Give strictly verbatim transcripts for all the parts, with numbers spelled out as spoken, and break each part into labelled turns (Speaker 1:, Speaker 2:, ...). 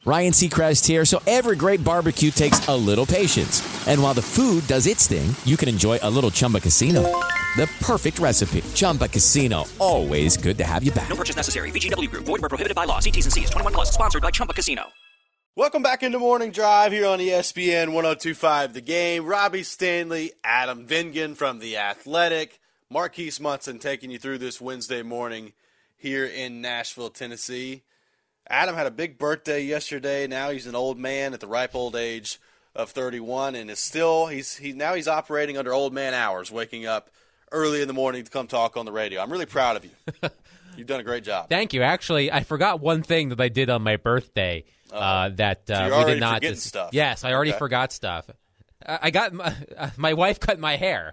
Speaker 1: Ryan Seacrest here. So every great barbecue takes a little patience. And while the food does its thing, you can enjoy a little Chumba Casino. The perfect recipe. Chumba Casino. Always good to have you back.
Speaker 2: No purchase necessary. V G W Group. Void where prohibited by law. See T's and C's. twenty-one plus. Sponsored by Chumba Casino.
Speaker 3: Welcome back into Morning Drive here on E S P N one oh two point five The Game. Robbie Stanley, Adam Vingan from The Athletic, Marquise Munson taking you through this Wednesday morning here in Nashville, Tennessee. Adam had a big birthday yesterday. Now he's an old man at the ripe old age of thirty-one, and is still he's he now he's operating under old man hours, waking up early in the morning to come talk on the radio. I'm really proud of you. You've done a great job.
Speaker 4: Thank you. Actually, I forgot one thing that I did on my birthday. Uh, that uh,
Speaker 3: so
Speaker 4: we did not.
Speaker 3: Dis- stuff.
Speaker 4: Yes, I already
Speaker 3: okay.
Speaker 4: forgot stuff. I, I got my, uh, my wife cut my hair.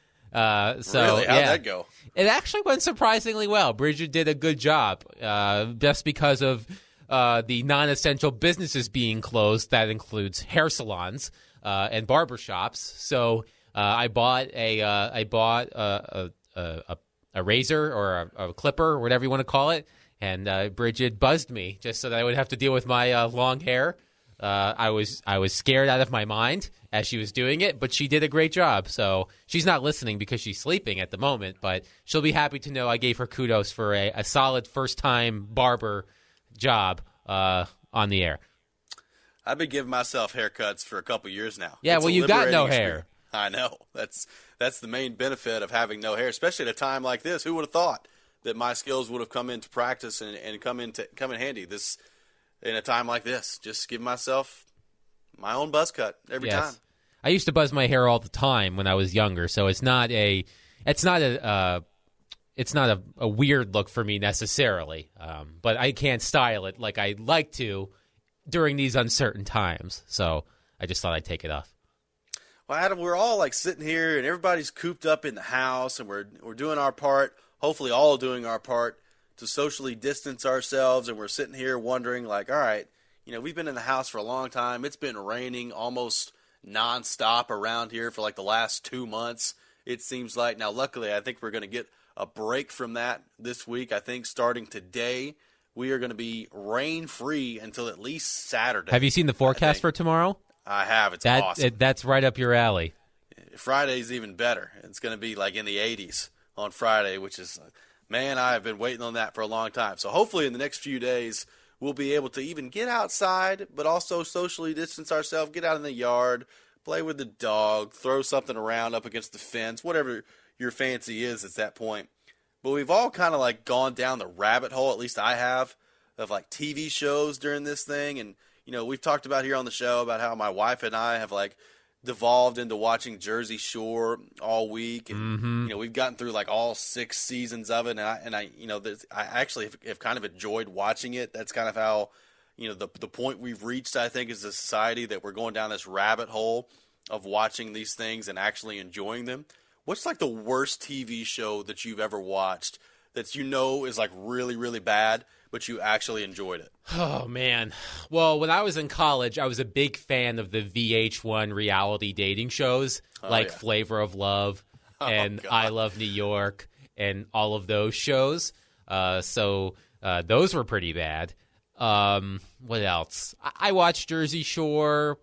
Speaker 4: Uh, so
Speaker 3: really? How'd
Speaker 4: yeah.
Speaker 3: that go?
Speaker 4: It actually went surprisingly well. Bridget did a good job, uh, just because of uh, the non-essential businesses being closed. That includes hair salons uh, and barbershops. So uh, I bought a uh, I bought a a, a, a razor or a, a clipper, or whatever you want to call it. And uh, Bridget buzzed me just so that I would have to deal with my uh, long hair. Uh, I was I was scared out of my mind as she was doing it, but she did a great job. So she's not listening because she's sleeping at the moment, but she'll be happy to know I gave her kudos for a, a solid first-time barber job uh, on the air.
Speaker 3: I've been giving myself haircuts for a couple years now.
Speaker 4: Yeah,
Speaker 3: it's
Speaker 4: well, you got no hair.
Speaker 3: I know. That's that's the main benefit of having no hair, especially at a time like this. Who would have thought that my skills would have come into practice and, and come into come in handy this in a time like this? Just give myself my own buzz cut every
Speaker 4: yes.
Speaker 3: time.
Speaker 4: I used to buzz my hair all the time when I was younger, so it's not a it's not a uh, it's not a, a weird look for me necessarily. Um, but I can't style it like I'd like to during these uncertain times. So I just thought I'd take it off.
Speaker 3: Well, Adam, we're all like sitting here and everybody's cooped up in the house, and we're we're doing our part. Hopefully all doing our part to socially distance ourselves, and we're sitting here wondering, like, all right, you know, we've been in the house for a long time. It's been raining almost nonstop around here for like the last two months, it seems like. Now, luckily, I think we're going to get a break from that this week. I think starting today, we are going to be rain-free until at least Saturday.
Speaker 4: Have you seen the forecast for tomorrow?
Speaker 3: I have. It's
Speaker 4: that,
Speaker 3: awesome.
Speaker 4: It, that's right up your alley.
Speaker 3: Friday's even better. It's going to be like in the eighties on Friday, which is, man, I have been waiting on that for a long time. So hopefully in the next few days, we'll be able to even get outside, but also socially distance ourselves, get out in the yard, play with the dog, throw something around up against the fence, whatever your fancy is at that point. But we've all kind of like gone down the rabbit hole, at least I have, of like T V shows during this thing. And, you know, we've talked about here on the show about how my wife and I have like devolved into watching Jersey Shore all week, and
Speaker 4: mm-hmm.
Speaker 3: you know, we've gotten through like all six seasons of it, and I and I you know I actually have, have kind of enjoyed watching it. That's kind of how, you know, the the point we've reached, I think, as a society, that we're going down this rabbit hole of watching these things and actually enjoying them. What's like the worst T V show that you've ever watched that you know is like really, really bad, but you actually enjoyed it?
Speaker 4: Oh, man. Well, when I was in college, I was a big fan of the V H one reality dating shows, oh, like yeah. Flavor of Love and oh, I Love New York and all of those shows. Uh, so uh, those were pretty bad. Um, what else? I, I watched Jersey Shore.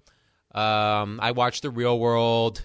Speaker 4: Um, I watched The Real World.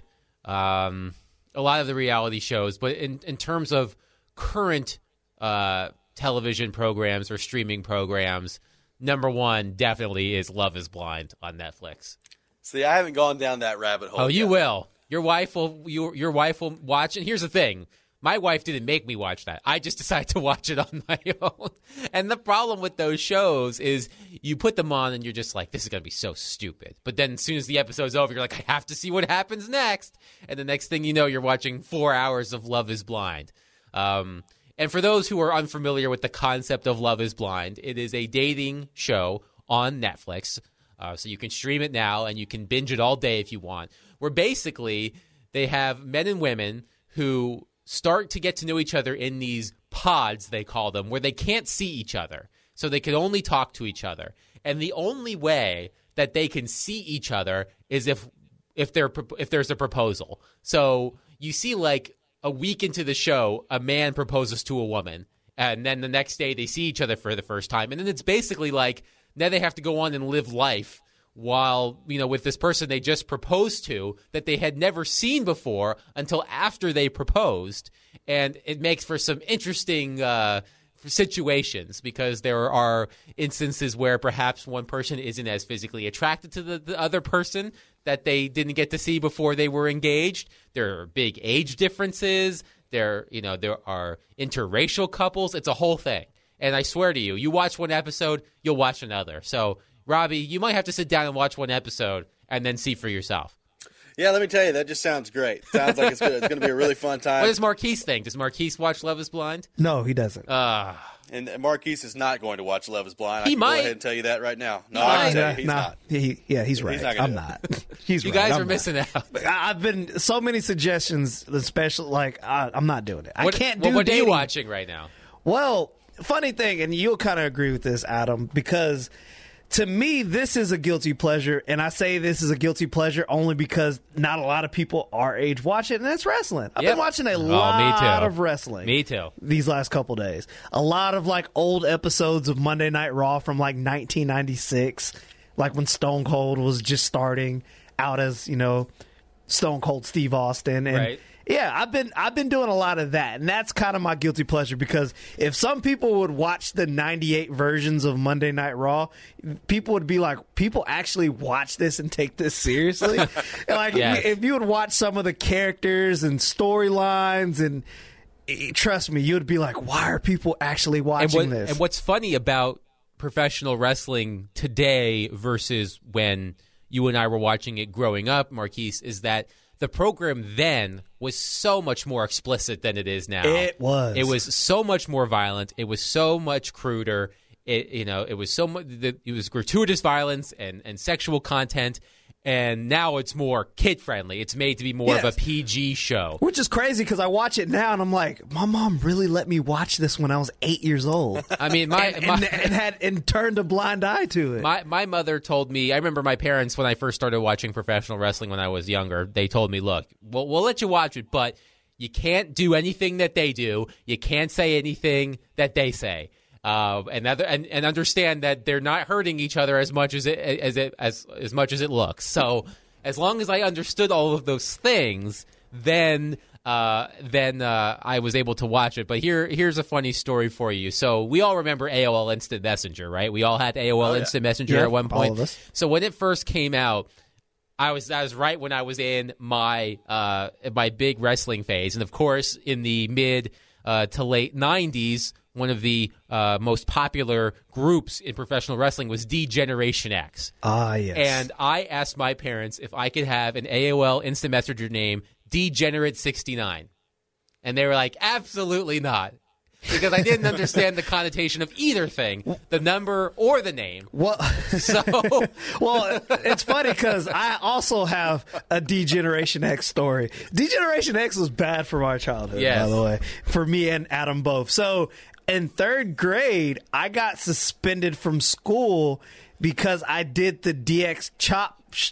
Speaker 4: Um, a lot of the reality shows. But in, in terms of current uh, television programs or streaming programs, number one definitely is Love is Blind on Netflix.
Speaker 3: See, I haven't gone down that rabbit hole.
Speaker 4: Oh,
Speaker 3: yet.
Speaker 4: you will. Your wife will. Your your wife will watch. And here's the thing: my wife didn't make me watch that. I just decided to watch it on my own. And the problem with those shows is you put them on and you're just like, this is gonna be so stupid. But then as soon as the episode's over, you're like, I have to see what happens next. And the next thing you know, you're watching four hours of Love is Blind. Um, and for those who are unfamiliar with the concept of Love is Blind, it is a dating show on Netflix. Uh, so you can stream it now and you can binge it all day if you want, where basically they have men and women who start to get to know each other in these pods, they call them, where they can't see each other. So they can only talk to each other. And the only way that they can see each other is if if they're if there's a proposal. So you see, like, a week into the show, a man proposes to a woman. And then the next day they see each other for the first time. And then it's basically like Now they have to go on and live life while, you know, with this person they just proposed to that they had never seen before until after they proposed. And it makes for some interesting uh, situations because there are instances where perhaps one person isn't as physically attracted to the, the other person that they didn't get to see before they were engaged. There are big age differences. There, you know, there are interracial couples. It's a whole thing. And I swear to you, you watch one episode, you'll watch another. So, Robbie, you might have to sit down and watch one episode and then see for yourself.
Speaker 3: Yeah, let me tell you, that just sounds great. Sounds like it's, good. It's going to be a really fun time.
Speaker 4: What does Marquise think? Does Marquise watch Love is Blind?
Speaker 5: No, he doesn't.
Speaker 4: Uh,
Speaker 3: and Marquise is not going to watch Love is Blind. I
Speaker 4: he
Speaker 3: can
Speaker 4: might.
Speaker 3: Go ahead and tell you that right now. No,
Speaker 4: He
Speaker 3: I
Speaker 4: might.
Speaker 3: can tell
Speaker 5: Nah,
Speaker 3: you, he's
Speaker 5: nah,
Speaker 3: not.
Speaker 5: He, yeah, he's right.
Speaker 3: He's not gonna
Speaker 5: I'm
Speaker 3: do
Speaker 5: not. He's
Speaker 4: you
Speaker 5: right.
Speaker 4: guys
Speaker 5: I'm
Speaker 4: are
Speaker 5: not.
Speaker 4: missing out.
Speaker 5: I- I've been so many suggestions, especially like I, I'm not doing it. I
Speaker 4: What,
Speaker 5: can't
Speaker 4: what,
Speaker 5: do.
Speaker 4: what are you
Speaker 5: dating.
Speaker 4: watching right now?
Speaker 5: Well, funny thing, and you'll kind of agree with this, Adam, because to me, this is a guilty pleasure, and I say this is a guilty pleasure only because not a lot of people our age watch it, and that's wrestling. I've
Speaker 4: Yep.
Speaker 5: been watching a
Speaker 4: Oh, me
Speaker 5: lot
Speaker 4: too.
Speaker 5: of wrestling.
Speaker 4: Me too.
Speaker 5: These last couple days. A lot of like old episodes of Monday Night Raw from like nineteen ninety-six, like when Stone Cold was just starting out as, you know, Stone Cold Steve Austin. And
Speaker 4: Right.
Speaker 5: yeah, I've been I've been doing a lot of that, and that's kind of my guilty pleasure because if some people would watch the ninety-eight versions of Monday Night Raw, people would be like, people actually watch this and take this seriously. And like
Speaker 4: Yes.
Speaker 5: if, if you would watch some of the characters and storylines, and eh, trust me, you would be like, why are people actually
Speaker 4: And,
Speaker 5: watching
Speaker 4: what,
Speaker 5: this?
Speaker 4: and what's funny about professional wrestling today versus when you and I were watching it growing up, Marquise, is that the program then was so much more explicit than it is now.
Speaker 5: It was.
Speaker 4: It was so much more violent. It was so much cruder. It, you know, it was so much. It was gratuitous violence and, and sexual content. And now it's more kid friendly. It's made to be more
Speaker 5: Yes.
Speaker 4: of a P G show.
Speaker 5: Which is crazy because I watch it now and I'm like, my mom really let me watch this when I was eight years old.
Speaker 4: I mean, my,
Speaker 5: and,
Speaker 4: my
Speaker 5: and, and had and turned a blind eye to it.
Speaker 4: My my mother told me, I remember my parents, when I first started watching professional wrestling when I was younger, they told me, look, we'll, we'll let you watch it, but you can't do anything that they do. You can't say anything that they say. Uh, and, other, and and understand that they're not hurting each other as much as it as it as as much as it looks. So as long as I understood all of those things, then uh, then uh, I was able to watch it. But here here's a funny story for you. So we all remember A O L Instant Messenger, right? We all had A O L
Speaker 3: Oh, yeah.
Speaker 4: Instant Messenger
Speaker 5: Yeah,
Speaker 4: at one point.
Speaker 5: all of us.
Speaker 4: So when it first came out, I was I was right when I was in my uh, my big wrestling phase, and of course in the mid uh, to late nineties, one of the uh, most popular groups in professional wrestling was D-Generation X.
Speaker 5: Ah, yes.
Speaker 4: And I asked my parents if I could have an A O L Instant Messenger name, Degenerate sixty-nine. And they were like, absolutely not. Because I didn't understand the connotation of either thing, the number or the name.
Speaker 5: Well,
Speaker 4: So,
Speaker 5: well, it's funny because I also have a D-Generation X story. D-Generation X was bad for my childhood,
Speaker 4: Yes.
Speaker 5: by the way, for me and Adam both. So in third grade, I got suspended from school because I did the D X chop sh-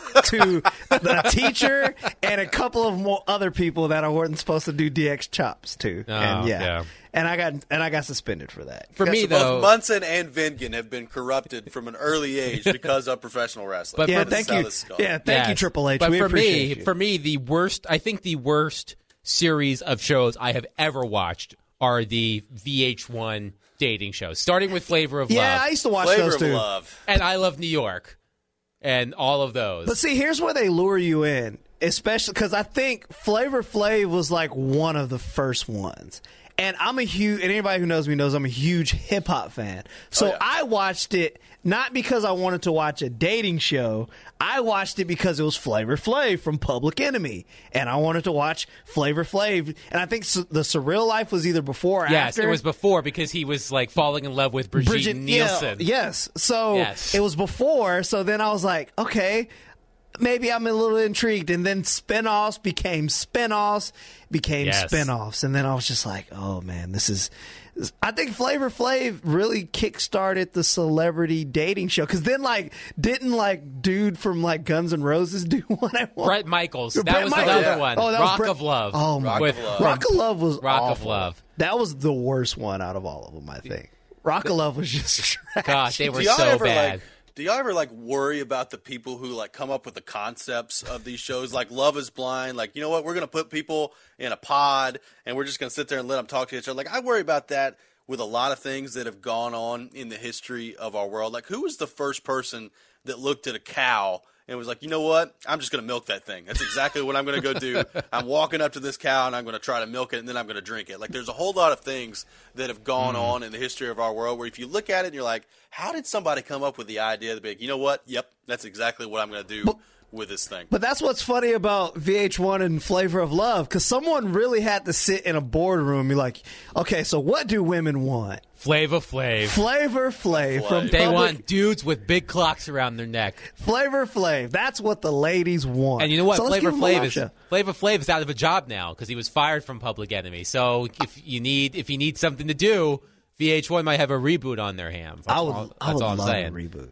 Speaker 5: to the teacher and a couple of more other people that I wasn't supposed to do D X chops to.
Speaker 4: Oh,
Speaker 5: and yeah.
Speaker 4: yeah.
Speaker 5: And I got and I got suspended for that.
Speaker 4: for me,
Speaker 3: So
Speaker 4: though.
Speaker 3: both Munson and Vingan have been corrupted from an early age because of professional wrestling.
Speaker 4: But
Speaker 5: Yeah,
Speaker 4: for-
Speaker 3: This
Speaker 5: thank
Speaker 3: is how
Speaker 5: you.
Speaker 3: this is going.
Speaker 5: Yeah, thank you,
Speaker 4: Yes.
Speaker 5: Triple H.
Speaker 4: But
Speaker 5: we
Speaker 4: for
Speaker 5: appreciate
Speaker 4: me,
Speaker 5: you.
Speaker 4: for me, the worst. I think the worst series of shows I have ever watched are the V H one dating shows, starting with Flavor of
Speaker 5: yeah,
Speaker 4: Love
Speaker 5: I used to watch
Speaker 3: Flavor
Speaker 5: those
Speaker 3: of
Speaker 5: too.
Speaker 3: Love.
Speaker 4: and I Love New York, and all of those.
Speaker 5: But see, here's where they lure you in, especially because I think Flavor Flav was like one of the first ones. And I'm a huge, and anybody who knows me knows I'm a huge hip hop fan. So
Speaker 3: Oh, yeah.
Speaker 5: I watched it not because I wanted to watch a dating show. I watched it because it was Flavor Flav from Public Enemy, and I wanted to watch Flavor Flav. And I think su- the Surreal Life was either before or
Speaker 4: yes,
Speaker 5: after.
Speaker 4: it was before because he was like falling in love with Brigitte,
Speaker 5: Bridget
Speaker 4: Nielsen.
Speaker 5: Yeah, yes. So
Speaker 4: Yes.
Speaker 5: it was before. So then I was like, okay, maybe I'm a little intrigued. And then spinoffs became spinoffs, became
Speaker 4: Yes.
Speaker 5: spinoffs. And then I was just like, oh man, this is. I think Flavor Flav really kickstarted the celebrity dating show. Because then, like, didn't like dude from like Guns N' Roses do one at one?
Speaker 4: Brett Michaels. That
Speaker 5: Brett
Speaker 4: was
Speaker 5: Michaels.
Speaker 4: another
Speaker 3: Yeah.
Speaker 4: one.
Speaker 5: Oh, that was
Speaker 4: Rock
Speaker 5: Brett-
Speaker 4: of Love.
Speaker 5: Oh my
Speaker 3: Rock
Speaker 4: with
Speaker 3: of Love.
Speaker 5: Rock of Love was
Speaker 4: Rock of
Speaker 5: awful.
Speaker 4: Love.
Speaker 5: That was the worst one out of all of them, I think. Rock of Love was just trash.
Speaker 4: Gosh, they were
Speaker 3: Do y'all
Speaker 4: so
Speaker 3: ever,
Speaker 4: bad.
Speaker 3: Like, do y'all ever like worry about the people who like come up with the concepts of these shows, like Love Is Blind? Like, you know what? We're gonna put people in a pod and we're just gonna sit there and let them talk to each other. Like, I worry about that with a lot of things that have gone on in the history of our world. Like, who was the first person that looked at a cow and was like, you know what? I'm just going to milk that thing. That's exactly what I'm going to go do. I'm walking up to this cow and I'm going to try to milk it and then I'm going to drink it. Like, there's a whole lot of things that have gone mm. on in the history of our world where if you look at it and you're like, how did somebody come up with the idea to be like, you know what? Yep, that's exactly what I'm going to do. But- with this thing.
Speaker 5: But that's what's funny about V H one and Flavor of Love, because someone really had to sit in a boardroom and be like, okay, so what do women want?
Speaker 4: Flavor Flav.
Speaker 5: Flavor Flav.
Speaker 3: Flav.
Speaker 5: From
Speaker 4: They
Speaker 5: public,
Speaker 4: want dudes with big clocks around their neck.
Speaker 5: Flavor Flav. That's what the ladies want.
Speaker 4: And you know what?
Speaker 5: So
Speaker 4: Flavor Flav is
Speaker 5: show.
Speaker 4: Flavor Flav is out of a job now because he was fired from Public Enemy. So if you need if you need something to do, V H one might have a reboot on their hands. That's
Speaker 5: I would,
Speaker 4: all, that's
Speaker 5: I would
Speaker 4: all I'm
Speaker 5: love
Speaker 4: saying.
Speaker 5: a reboot.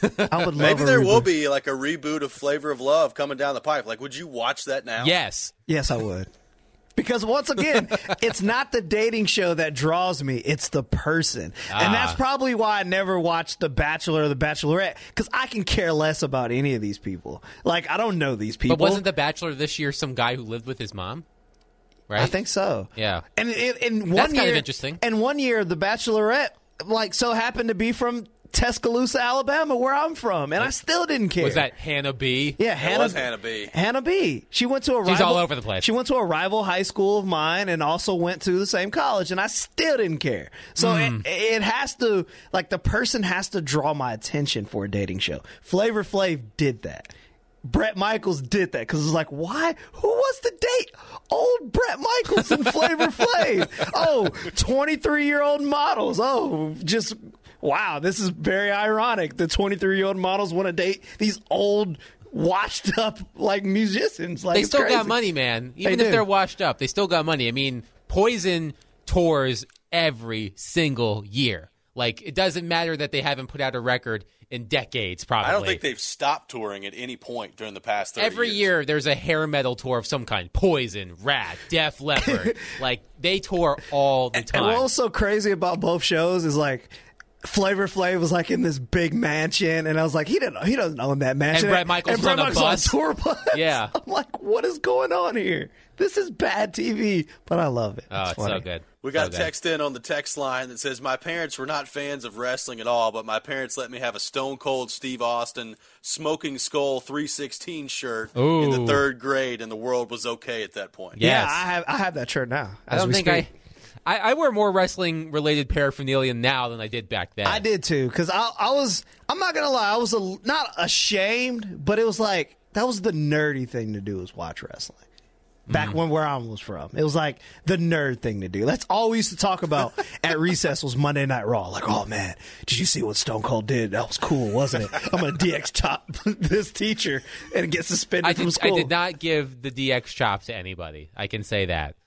Speaker 5: I would love
Speaker 3: Maybe
Speaker 5: a
Speaker 3: there
Speaker 5: reboot.
Speaker 3: will be like a reboot of Flavor of Love coming down the pipe. Like, would you watch that now?
Speaker 4: Yes.
Speaker 5: Yes, I would. Because once again, it's not the dating show that draws me. It's the person.
Speaker 4: Ah.
Speaker 5: And that's probably why I never watched The Bachelor or The Bachelorette, because I can care less about any of these people. Like, I don't know these people.
Speaker 4: But wasn't The Bachelor this year some guy who lived with his mom? Right?
Speaker 5: I think so.
Speaker 4: Yeah.
Speaker 5: And in, in one
Speaker 4: That's
Speaker 5: year,
Speaker 4: kind of interesting.
Speaker 5: And one year, The Bachelorette, like, so happened to be from Tuscaloosa, Alabama, where I'm from, and I still didn't care.
Speaker 4: Was that Hannah B?
Speaker 5: Yeah,
Speaker 3: It
Speaker 5: Hannah
Speaker 3: was Hannah B.
Speaker 5: Hannah B. She went to a
Speaker 4: She's
Speaker 5: rival,
Speaker 4: all over the place.
Speaker 5: She went to a rival high school of mine and also went to the same college, and I still didn't care. So
Speaker 4: Mm.
Speaker 5: it, it has to, like, the person has to draw my attention for a dating show. Flavor Flav did that. Brett Michaels did that because it was like, why? Who wants to date old Brett Michaels and Flavor Flav? Oh, twenty-three-year-old models. Oh, just, wow, this is very ironic. The twenty-three-year-old models want to date these old, washed up, like, musicians. Like,
Speaker 4: They
Speaker 5: it's
Speaker 4: still
Speaker 5: crazy.
Speaker 4: got money, man. Even
Speaker 5: They
Speaker 4: if
Speaker 5: do.
Speaker 4: they're washed up, they still got money. I mean, Poison tours every single year. Like, it doesn't matter that they haven't put out a record in decades, probably.
Speaker 3: I don't think they've stopped touring at any point during the past thirty
Speaker 4: Every
Speaker 3: years.
Speaker 4: year there's a hair metal tour of some kind. Poison, Rat, Def Leppard. Like, they tour all the time.
Speaker 5: And what's so crazy about both shows is, like, Flavor Flav was like in this big mansion, and I was like, he didn't, he doesn't own that mansion.
Speaker 4: And Bret Michaels
Speaker 5: and
Speaker 4: was
Speaker 5: Bret
Speaker 4: on a
Speaker 5: Michaels
Speaker 4: bus.
Speaker 5: on tour bus.
Speaker 4: Yeah.
Speaker 5: I'm like, what is going on here? This is bad T V, but I love it.
Speaker 4: Oh, it's
Speaker 5: funny.
Speaker 4: so good.
Speaker 3: We got
Speaker 4: so
Speaker 3: a text in on the text line that says, my parents were not fans of wrestling at all, but my parents let me have a Stone Cold Steve Austin Smoking Skull three sixteen shirt
Speaker 4: Ooh.
Speaker 3: in the third grade, and the world was okay at that point.
Speaker 4: Yeah.
Speaker 5: Yeah,
Speaker 4: Yes.
Speaker 5: I have I have that shirt now.
Speaker 4: I
Speaker 5: as
Speaker 4: don't
Speaker 5: we
Speaker 4: think
Speaker 5: speak.
Speaker 4: I, I. I wear more wrestling-related paraphernalia now than I did back then.
Speaker 5: I did too, because I, I was, I'm not going to lie, I was a, not ashamed, but it was like, that was the nerdy thing to do, was watch wrestling. Back when where I was from. It was like the nerd thing to do. That's all we used to talk about at recess was Monday Night Raw. Like, oh man, did you see what Stone Cold did? That was cool, wasn't it? I'm going to D X chop this teacher and get suspended
Speaker 4: I
Speaker 5: from
Speaker 4: did,
Speaker 5: school.
Speaker 4: I did not give the D X chop to anybody. I can say that.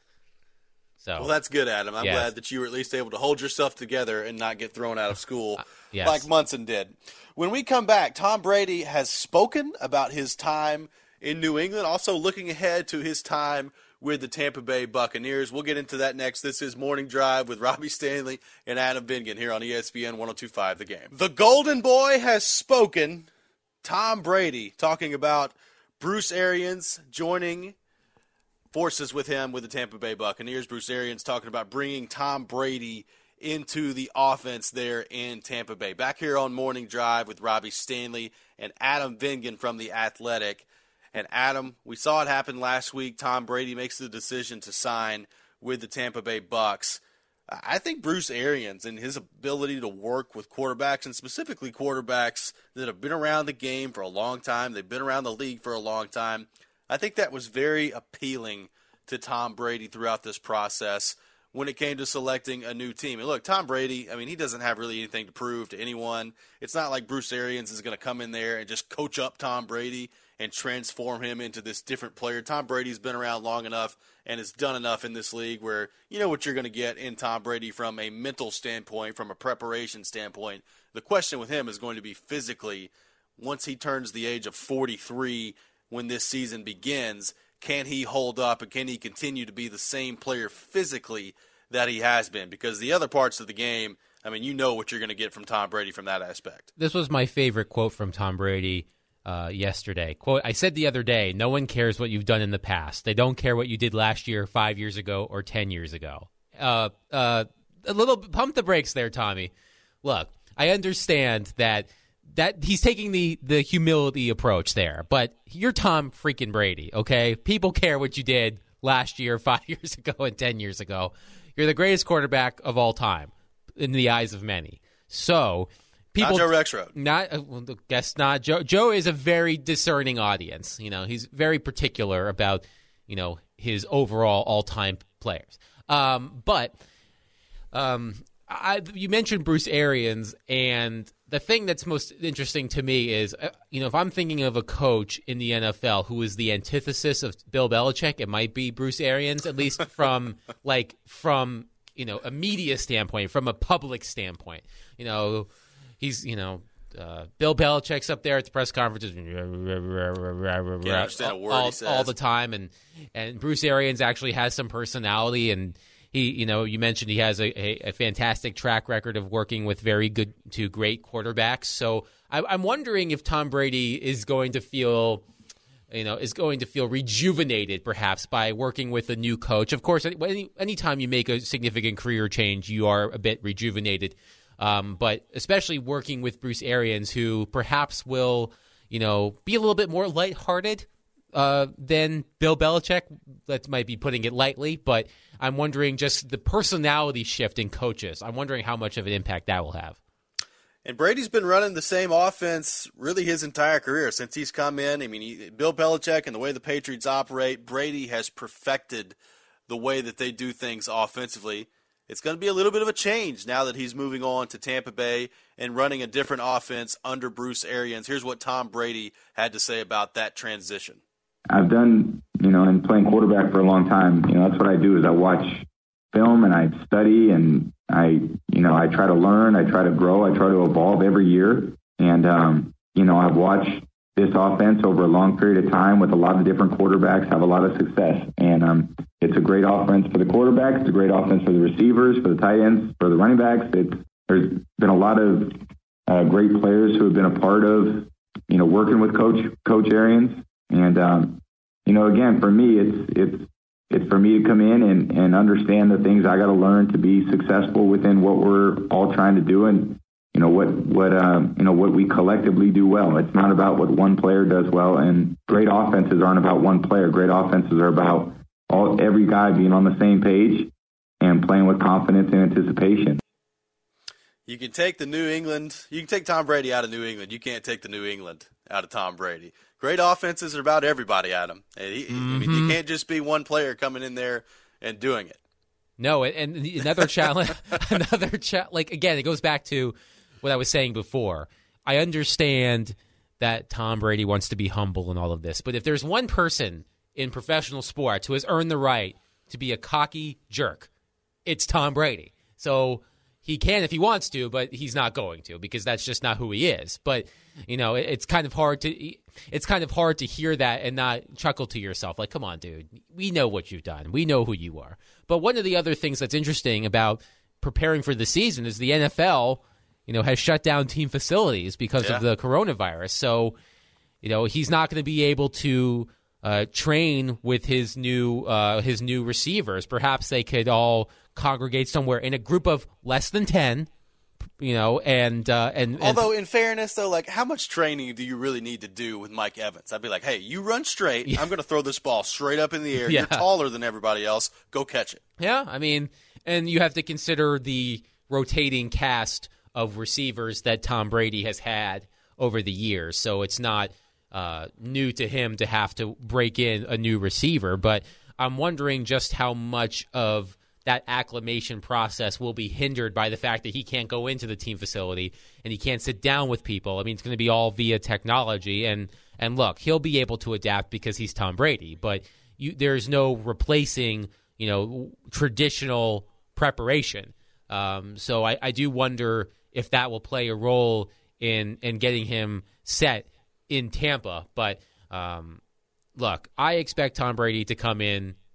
Speaker 4: So
Speaker 3: Well, that's good, Adam. I'm
Speaker 4: Yes.
Speaker 3: glad that you were at least able to hold yourself together and not get thrown out of school
Speaker 4: yes.
Speaker 3: like Munson did. When we come back, Tom Brady has spoken about his time in New England, also looking ahead to his time with the Tampa Bay Buccaneers. We'll get into that next. This is Morning Drive with Robbie Stanley and Adam Vingan here on E S P N one oh two point five The Game. The Golden Boy has spoken. Tom Brady talking about Bruce Arians joining forces with him with the Tampa Bay Buccaneers. Bruce Arians talking about bringing Tom Brady into the offense there in Tampa Bay. Back here on Morning Drive with Robbie Stanley and Adam Vingan from The Athletic. And Adam, we saw it happen last week. Tom Brady makes the decision to sign with the Tampa Bay Bucs. I think Bruce Arians and his ability to work with quarterbacks, and specifically quarterbacks that have been around the game for a long time, they've been around the league for a long time, I think that was very appealing to Tom Brady throughout this process when it came to selecting a new team. And look, Tom Brady, I mean, he doesn't have really anything to prove to anyone. It's not like Bruce Arians is going to come in there and just coach up Tom Brady and transform him into this different player. Tom Brady's been around long enough and has done enough in this league where you know what you're going to get in Tom Brady from a mental standpoint, from a preparation standpoint. The question with him is going to be physically, once he turns the age of forty-three when this season begins, can he hold up and can he continue to be the same player physically that he has been? Because the other parts of the game, I mean, you know what you're going to get from Tom Brady from that aspect.
Speaker 4: This was my favorite quote from Tom Brady uh, yesterday. Quote, I said the other day, no one cares what you've done in the past. They don't care what you did last year, five years ago, or ten years ago. Uh, uh, a little pump the brakes there, Tommy. Look, I understand that that he's taking the, the humility approach there, but you're Tom freaking Brady, okay? People care what you did last year, five years ago, and ten years ago. You're the greatest quarterback of all time in the eyes of many. So people,
Speaker 3: not Joe Rexrode.
Speaker 4: Not, uh, well, guess not. Joe. Joe is a very discerning audience. You know, he's very particular about, you know, his overall all-time players. Um, but um, I, you mentioned Bruce Arians, and the thing that's most interesting to me is, uh, you know, if I'm thinking of a coach in the N F L who is the antithesis of Bill Belichick, it might be Bruce Arians, at least from like from you know a media standpoint, from a public standpoint. You know, he's you know. Uh, Bill Belichick's up there at the press conferences all, all, all the time, and and Bruce Arians actually has some personality, and he, you know, you mentioned he has a, a, a fantastic track record of working with very good to great quarterbacks. So I, I'm wondering if Tom Brady is going to feel, you know, is going to feel rejuvenated perhaps by working with a new coach. Of course, any anytime you make a significant career change, you are a bit rejuvenated. Um, but especially working with Bruce Arians, who perhaps will, you know, be a little bit more lighthearted uh, than Bill Belichick. That might be putting it lightly, but I'm wondering just the personality shift in coaches. I'm wondering how much of an impact that will have.
Speaker 3: And Brady's been running the same offense really his entire career since he's come in. I mean, he, Bill Belichick and the way the Patriots operate, Brady has perfected the way that they do things offensively. It's going to be a little bit of a change now that he's moving on to Tampa Bay and running a different offense under Bruce Arians. Here's what Tom Brady had to say about that transition.
Speaker 6: I've done, you know, and playing quarterback for a long time, you know, that's what I do is I watch film and I study and I, you know, I try to learn, I try to grow, I try to evolve every year. And, um, you know, I've watched this offense over a long period of time with a lot of different quarterbacks have a lot of success. And um, it's a great offense for the quarterbacks. It's a great offense for the receivers, for the tight ends, for the running backs. It's, there's been a lot of uh, great players who have been a part of, you know, working with Coach Coach Arians. And, um, you know, again, for me, it's it's it's for me to come in and, and understand the things I got to learn to be successful within what we're all trying to do. And, you know, what, what, um, you know, what we collectively do well. It's not about what one player does well, and great offenses aren't about one player. Great offenses are about all, every guy being on the same page and playing with confidence and anticipation.
Speaker 3: You can take the New England, you can take Tom Brady out of New England. You can't take the New England out of Tom Brady. Great offenses are about everybody, Adam. And he, mm-hmm. I mean, you can't just be one player coming in there and doing it.
Speaker 4: No, and another challenge, another cha- like again, it goes back to what I was saying before. I understand that Tom Brady wants to be humble in all of this, but if there's one person in professional sports who has earned the right to be a cocky jerk, it's Tom Brady. So he can if he wants to, but he's not going to because that's just not who he is. But you know, it, it's kind of hard to it's kind of hard to hear that and not chuckle to yourself like, "Come on, dude. We know what you've done. We know who you are." But one of the other things that's interesting about preparing for the season is the N F L, you know, has shut down team facilities because yeah. of the coronavirus. So, you know, he's not going to be able to uh, train with his new uh, his new receivers. Perhaps they could all congregate somewhere in a group of less than ten. You know, and uh, and, and
Speaker 3: although in fairness, though, like how much training do you really need to do with Mike Evans? I'd be like, hey, you run straight. Yeah. I'm going to throw this ball straight up in the air. Yeah. You're taller than everybody else. Go catch it.
Speaker 4: Yeah, I mean, and you have to consider the rotating cast of receivers that Tom Brady has had over the years. So it's not uh, new to him to have to break in a new receiver. But I'm wondering just how much of that acclimation process will be hindered by the fact that he can't go into the team facility and he can't sit down with people. I mean, it's going to be all via technology. And, and look, he'll be able to adapt because he's Tom Brady. But you, there's no replacing, you know, traditional preparation. Um, so I, I do wonder if that will play a role in in getting him set in Tampa. But um, look, I expect Tom Brady to come in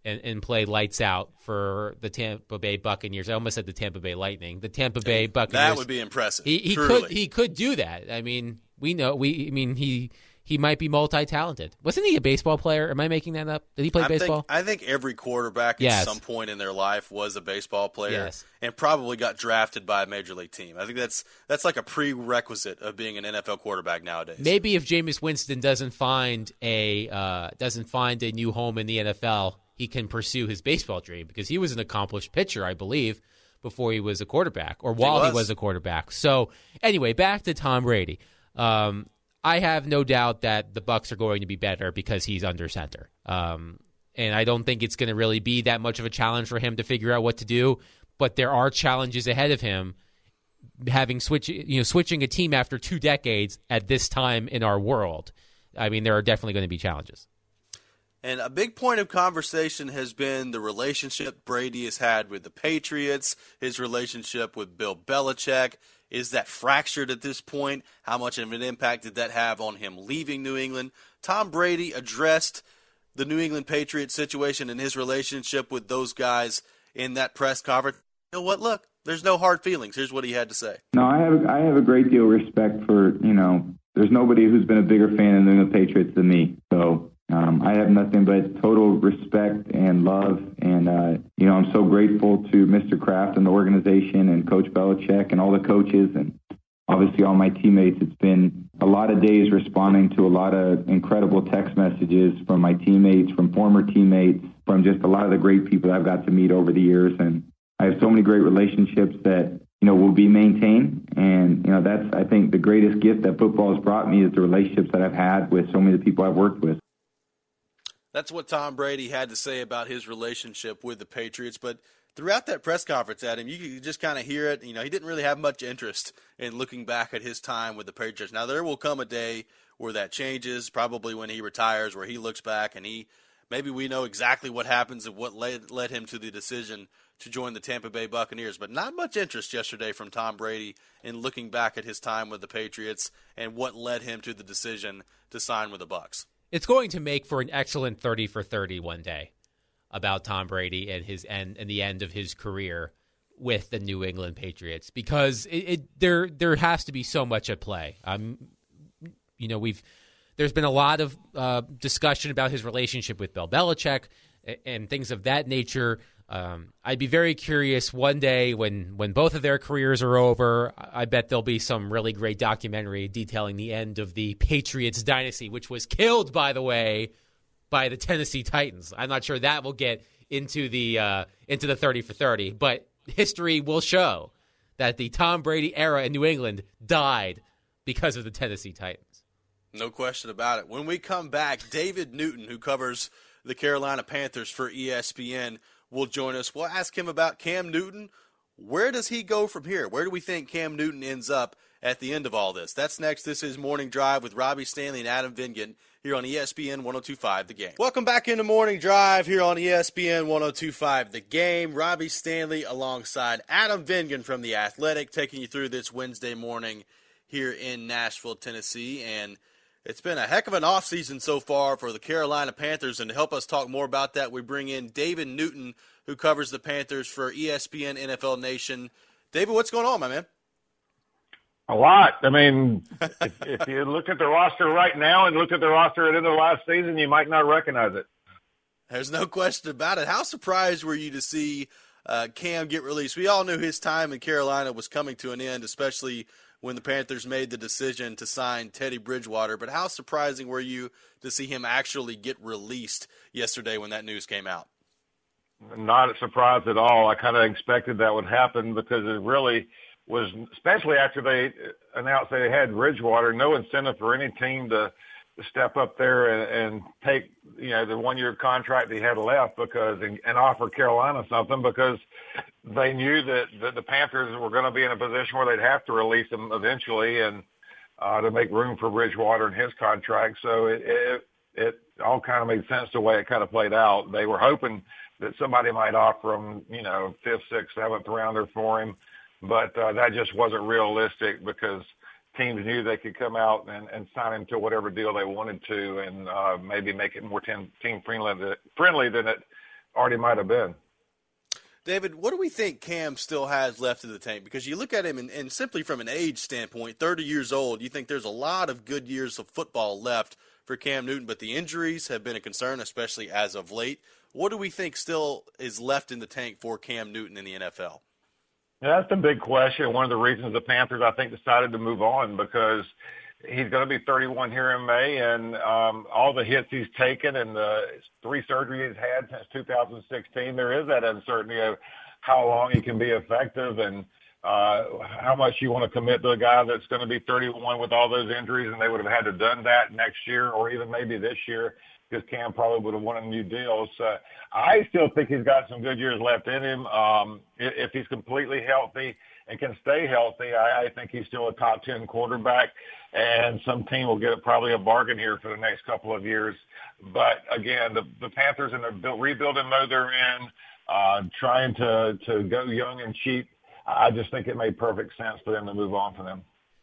Speaker 4: and, and play lights out for the Tampa Bay Buccaneers. I almost said the Tampa Bay Lightning. The Tampa Bay Buccaneers.
Speaker 3: That would be impressive.
Speaker 4: He, he
Speaker 3: truly.
Speaker 4: could he could do that. I mean, we know we. I mean, he he might be multi-talented. Wasn't he a baseball player? Am I making that up? Did he play
Speaker 3: I
Speaker 4: baseball?
Speaker 3: Think, I think every quarterback
Speaker 4: Yes.
Speaker 3: at some point in their life was a baseball player
Speaker 4: Yes.
Speaker 3: and probably got drafted by a major league team. I think that's that's like a prerequisite of being an N F L quarterback nowadays.
Speaker 4: Maybe if Jameis Winston doesn't find a uh, doesn't find a new home in the N F L, he can pursue his baseball dream because he was an accomplished pitcher, I believe, before he was a quarterback or while he was, he was a quarterback. So anyway, back to Tom Brady. Um, I have no doubt that the Bucs are going to be better because he's under center. Um, and I don't think it's going to really be that much of a challenge for him to figure out what to do. But there are challenges ahead of him having switch, you know, switching a team after two decades at this time in our world. I mean, there are definitely going to be challenges.
Speaker 3: And a big point of conversation has been the relationship Brady has had with the Patriots, his relationship with Bill Belichick. Is that fractured at this point? How much of an impact did that have on him leaving New England? Tom Brady addressed the New England Patriots situation and his relationship with those guys in that press conference. You know what? Look, there's no hard feelings. Here's what he had to say.
Speaker 6: No, I have I have a great deal of respect for, you know, there's nobody who's been a bigger fan of the New England Patriots than me. So um, I have nothing but total respect and love. And, uh, you know, I'm so grateful to Mister Kraft and the organization and Coach Belichick and all the coaches and obviously all my teammates. It's been a lot of days responding to a lot of incredible text messages from my teammates, from former teammates, from just a lot of the great people I've got to meet over the years. And I have so many great relationships that, you know, will be maintained. And, you know, that's, I think, the greatest gift that football has brought me is the relationships that I've had with so many of the people I've worked with.
Speaker 3: That's what Tom Brady had to say about his relationship with the Patriots. But throughout that press conference, Adam, you could just kind of hear it. You know, he didn't really have much interest in looking back at his time with the Patriots. Now, there will come a day where that changes, probably when he retires, where he looks back and he maybe we know exactly what happens and what led, led him to the decision to join the Tampa Bay Buccaneers. But not much interest yesterday from Tom Brady in looking back at his time with the Patriots and what led him to the decision to sign with the Bucs.
Speaker 4: It's going to make for an excellent thirty for thirty one day about Tom Brady and his end and the end of his career with the New England Patriots because it, it there there has to be so much at play. Um, you know, we've there's been a lot of uh, discussion about his relationship with Bill Belichick and, and things of that nature. Um, I'd be very curious one day when, when both of their careers are over. I bet there'll be some really great documentary detailing the end of the Patriots dynasty, which was killed, by the way, by the Tennessee Titans. I'm not sure that will get into the uh, into the thirty for thirty, but history will show that the Tom Brady era in New England died because of the Tennessee Titans.
Speaker 3: No question about it. When we come back, David Newton, who covers the Carolina Panthers for E S P N, will join us. We'll ask him about Cam Newton. Where does he go from here? Where do we think Cam Newton ends up at the end of all this? That's next. This is Morning Drive with Robbie Stanley and Adam Vingan here on E S P N one oh two point five The Game. Welcome back into Morning Drive here on E S P N one oh two point five The Game. Robbie Stanley alongside Adam Vingan from The Athletic taking you through this Wednesday morning here in Nashville, Tennessee. And it's been a heck of an offseason so far for the Carolina Panthers, and to help us talk more about that, we bring in David Newton, who covers the Panthers for E S P N N F L Nation. David, what's going on, my man?
Speaker 7: A lot. I mean, if, if you look at the roster right now and look at the roster at the end of last season, you might not recognize it.
Speaker 3: There's no question about it. How surprised were you to see uh, Cam get released? We all knew his time in Carolina was coming to an end, especially when the Panthers made the decision to sign Teddy Bridgewater. But how surprising were you to see him actually get released yesterday when that news came out?
Speaker 7: Not a surprise at all. I kind of expected that would happen because it really was, especially after they announced they had Bridgewater, no incentive for any team to, to step up there and, and take, you know, the one-year contract he had left because and, and offer Carolina something because they knew that, that the Panthers were going to be in a position where they'd have to release him eventually and uh, to make room for Bridgewater and his contract. So it, it, it all kind of made sense the way it kind of played out. They were hoping that somebody might offer him, you know, fifth, sixth, seventh rounder for him. But uh, that just wasn't realistic because teams knew they could come out and, and sign him to whatever deal they wanted to and uh, maybe make it more team, team friendly, friendly than it already might have been.
Speaker 3: David, what do we think Cam still has left in the tank? Because you look at him, and, and simply from an age standpoint, thirty years old, you think there's a lot of good years of football left for Cam Newton, but the injuries have been a concern, especially as of late. What do we think still is left in the tank for Cam Newton in the N F L?
Speaker 7: Yeah, that's the big question. One of the reasons the Panthers, I think, decided to move on, because he's going to be thirty-one here in May, and um, all the hits he's taken and the three surgeries he's had since two thousand sixteen, there is that uncertainty of how long he can be effective and uh, how much you want to commit to a guy that's going to be thirty-one with all those injuries, and they would have had to done that next year or even maybe this year, because Cam probably would have won a new deal. So I still think he's got some good years left in him. Um, if he's completely healthy and can stay healthy, I, I think he's still a top ten quarterback, and some team will get probably a bargain here for the next couple of years. But again, the, the Panthers in the build, rebuilding mode they're in, uh, trying to, to go young and cheap, I just think it made perfect sense for them to move on from them.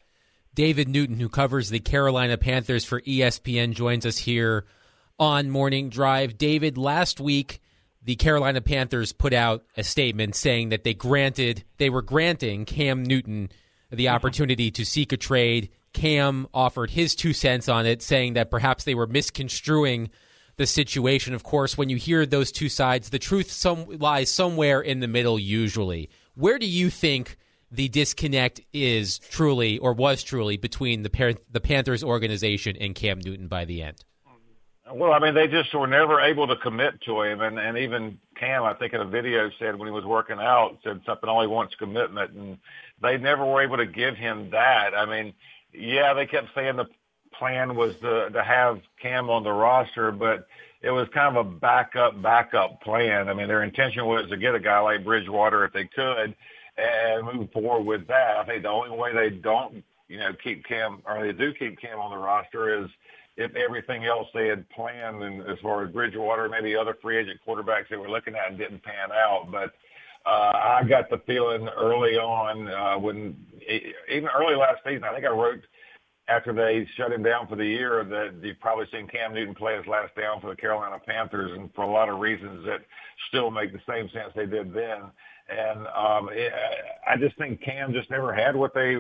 Speaker 4: David Newton, who covers the Carolina Panthers for E S P N, joins us here on Morning Drive. David, last week the Carolina Panthers put out a statement saying that they granted, they were granting Cam Newton the opportunity to seek a trade. Cam offered his two cents on it, saying that perhaps they were misconstruing the situation. Of course, when you hear those two sides, the truth some, lies somewhere in the middle usually. Where do you think the disconnect is truly, or was truly, between the, Pan- the Panthers organization and Cam Newton by the end?
Speaker 7: Well, I mean, they just were never able to commit to him. And, and even Cam, I think in a video said when he was working out, said something, all he wants commitment. And they never were able to give him that. I mean, yeah, they kept saying the plan was to, to have Cam on the roster, but it was kind of a backup, backup plan. I mean, their intention was to get a guy like Bridgewater if they could and move forward with that. I think the only way they don't, you know, keep Cam, or they do keep Cam on the roster, is if everything else they had planned, and as far as Bridgewater, maybe other free agent quarterbacks they were looking at, didn't pan out. But uh, I got the feeling early on, uh, when even early last season, I think I wrote after they shut him down for the year that you've probably seen Cam Newton play his last down for the Carolina Panthers, and for a lot of reasons that still make the same sense they did then. And um, it, I just think Cam just never had what they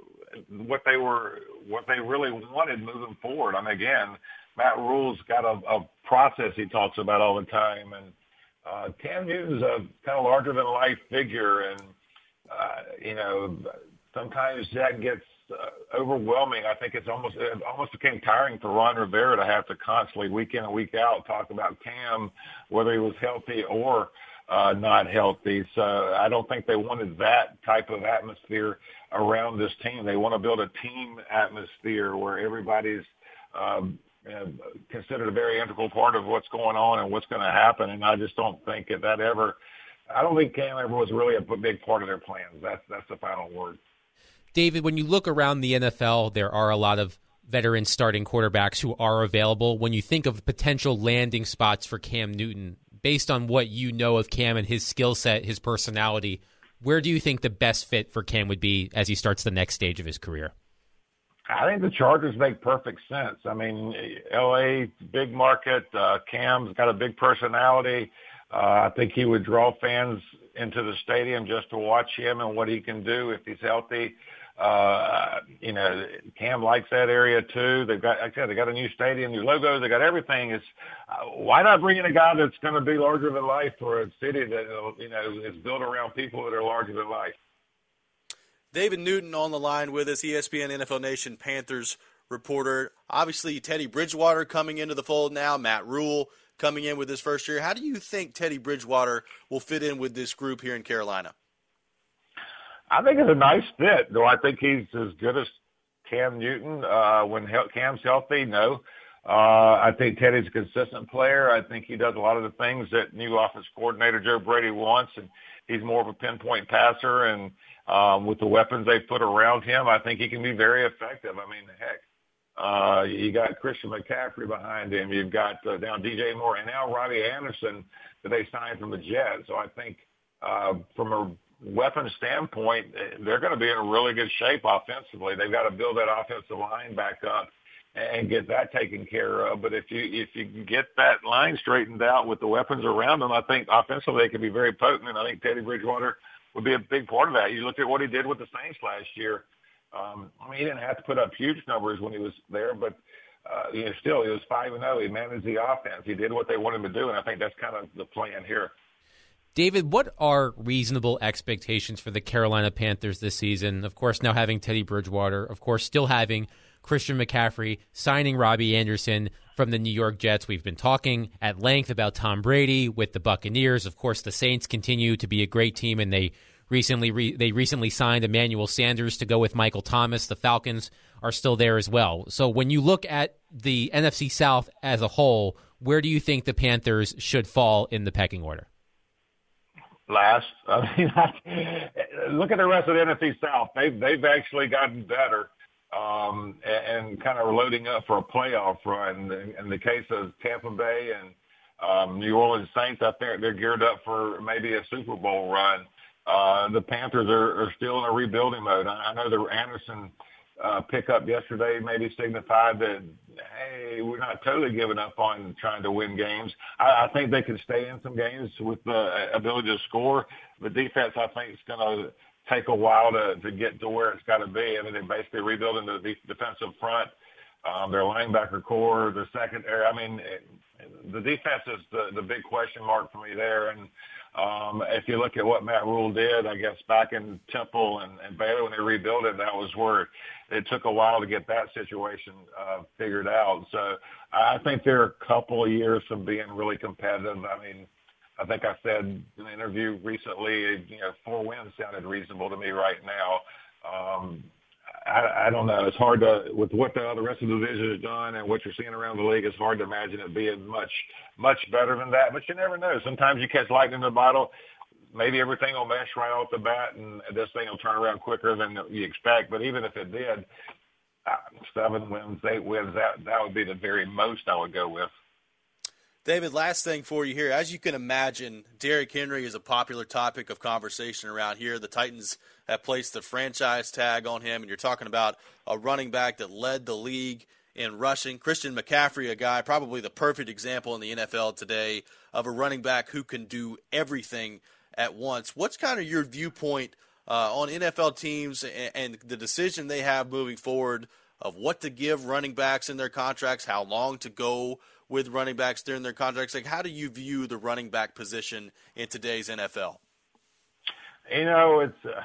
Speaker 7: what they were what they really wanted moving forward. I mean, again, Matt Rule's got a, a process he talks about all the time, and uh, Cam Newton's a kind of larger than life figure, and uh, you know, sometimes that gets uh, overwhelming. I think it's almost it almost became tiring for Ron Rivera to have to constantly, week in and week out, talk about Cam, whether he was healthy or uh, not healthy. So I don't think they wanted that type of atmosphere around this team. They want to build a team atmosphere where everybody's um, uh, considered a very integral part of what's going on and what's going to happen. And I just don't think that, that ever, I don't think Cam ever was really a big part of their plans. That's, that's the final word.
Speaker 4: David, when you look around the N F L, there are a lot of veteran starting quarterbacks who are available. When you think of potential landing spots for Cam Newton, based on what you know of Cam and his skill set, his personality, where do you think the best fit for Cam would be as he starts the next stage of his career?
Speaker 7: I think the Chargers make perfect sense. I mean, L A, big market. Uh, Cam's got a big personality. Uh, I think he would draw fans into the stadium just to watch him and what he can do if he's healthy. Uh, you know, Cam likes that area too. They've got, like I said, they got a new stadium, new logos. They got everything. It's uh, why not bring in a guy that's going to be larger than life for a city that, you know, is built around people that are larger than life.
Speaker 3: David Newton on the line with us, E S P N N F L Nation Panthers reporter. Obviously, Teddy Bridgewater coming into the fold now. Matt Rule coming in with his first year. How do you think Teddy Bridgewater will fit in with this group here in Carolina?
Speaker 7: I think it's a nice fit. Do I think he's as good as Cam Newton uh, when Cam's healthy? No. Uh, I think Teddy's a consistent player. I think he does a lot of the things that new offense coordinator Joe Brady wants, and he's more of a pinpoint passer. And um, with the weapons they put around him, I think he can be very effective. I mean, heck, uh, you got Christian McCaffrey behind him. You've got uh, down D J Moore, and now Robbie Anderson that they signed from the Jets. So I think uh, from a weapon standpoint, they're going to be in a really good shape offensively. They've got to build that offensive line back up and get that taken care of. But if you if you can get that line straightened out with the weapons around them, I think offensively they can be very potent, and I think Teddy Bridgewater would be a big part of that. You look at what he did with the Saints last year. Um, I mean, he didn't have to put up huge numbers when he was there, but uh, you know, still he was five and zero. He managed the offense. He did what they wanted him to do, and I think that's kind of the plan here.
Speaker 4: David, what are reasonable expectations for the Carolina Panthers this season? Of course, now having Teddy Bridgewater, of course, still having Christian McCaffrey, signing Robbie Anderson from the New York Jets. We've been talking at length about Tom Brady with the Buccaneers. Of course, the Saints continue to be a great team, and they recently re- they recently signed Emmanuel Sanders to go with Michael Thomas. The Falcons are still there as well. So when you look at the N F C South as a whole, where do you think the Panthers should fall in the pecking order?
Speaker 7: Last. I mean, look at the rest of the N F C South. They've, they've actually gotten better. Um, and, and kind of loading up for a playoff run. In, in the case of Tampa Bay and um, New Orleans Saints, I think they're geared up for maybe a Super Bowl run. Uh, the Panthers are, are still in a rebuilding mode. I, I know the Anderson uh, pickup yesterday maybe signified that, hey, we're not totally giving up on trying to win games. I, I think they can stay in some games with the ability to score. The defense, I think, is going to take a while to, to get to where it's got to be. I mean, they're basically rebuilding the defensive front, um, their linebacker core, the secondary. I mean, the defense is the, the big question mark for me there. And um, if you look at what Matt Rule did, I guess, back in Temple and, and Baylor when they rebuilt it, that was where it took a while to get that situation uh, figured out. So I think they're a couple of years from being really competitive. I mean, I think I said in an interview recently, you know, four wins sounded reasonable to me right now. Um, I, I don't know. It's hard to, with what the, the rest of the division has done and what you're seeing around the league, it's hard to imagine it being much, much better than that. But you never know. Sometimes you catch lightning in the bottle. Maybe everything will mesh right off the bat, and this thing will turn around quicker than you expect. But even if it did, uh, seven wins, eight wins, that that would be the very most I would go with.
Speaker 3: David, last thing for you here. As you can imagine, Derrick Henry is a popular topic of conversation around here. The Titans have placed the franchise tag on him, and you're talking about a running back that led the league in rushing. Christian McCaffrey, a guy, probably the perfect example in the N F L today of a running back who can do everything at once. What's kind of your viewpoint uh, on N F L teams and, and the decision they have moving forward of what to give running backs in their contracts, how long to go with running backs during their contracts? Like, how do you view the running back position in today's N F L?
Speaker 7: You know, it's. Uh,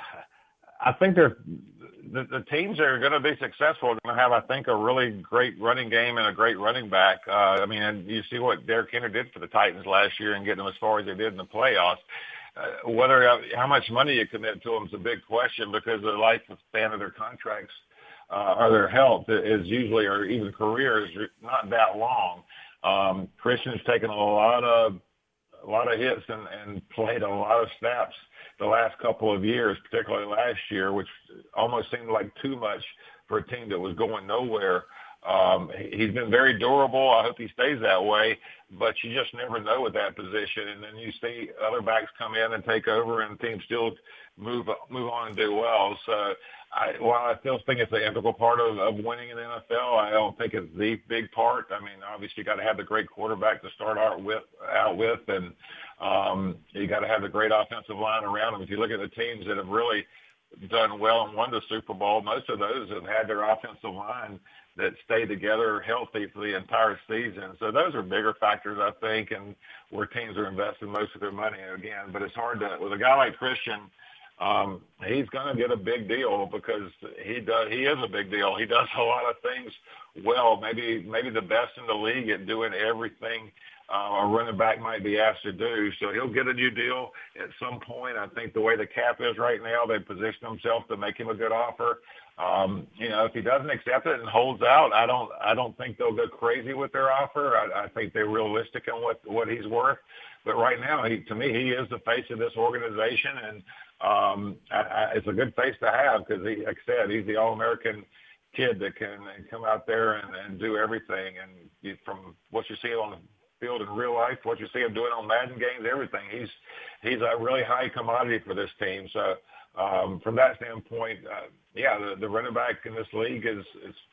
Speaker 7: I think they're the, the teams that are going to be successful are going to have, I think, a really great running game and a great running back. Uh, I mean, and you see what Derrick Henry did for the Titans last year and getting them as far as they did in the playoffs. Uh, whether how much money you commit to them is a big question because the lifespan of their contracts uh, or their health is usually, or even career, is not that long. Um, Christian's taken a lot of a lot of hits and, and played a lot of snaps the last couple of years, particularly last year, which almost seemed like too much for a team that was going nowhere. Um, he's been very durable. I hope he stays that way, but you just never know with that position. And then you see other backs come in and take over, and teams still move move on and do well. So I, while I still think it's an integral part of, of winning in the N F L, I don't think it's the big part. I mean, obviously you got to have the great quarterback to start out with, out with, and um, you got to have the great offensive line around them. If you look at the teams that have really done well and won the Super Bowl, most of those have had their offensive line that stay together healthy for the entire season. So those are bigger factors, I think, and where teams are investing most of their money again. But it's hard to, with a guy like Christian, um, he's going to get a big deal because he does. He is a big deal. He does a lot of things well, maybe maybe the best in the league at doing everything uh, a running back might be asked to do. So he'll get a new deal at some point. I think the way the cap is right now, they position themselves to make him a good offer. Um, you know, if he doesn't accept it and holds out, I don't, I don't think they'll go crazy with their offer. I, I think they're realistic in what, what he's worth. But right now, he, to me, he is the face of this organization, and um, I, I, it's a good face to have because, he, like I said, he's the All-American kid that can come out there and, and do everything. And you, from what you see on the field in real life, what you see him doing on Madden games, everything, he's he's a really high commodity for this team. So um, from that standpoint, uh, yeah, the, the running back in this league is, is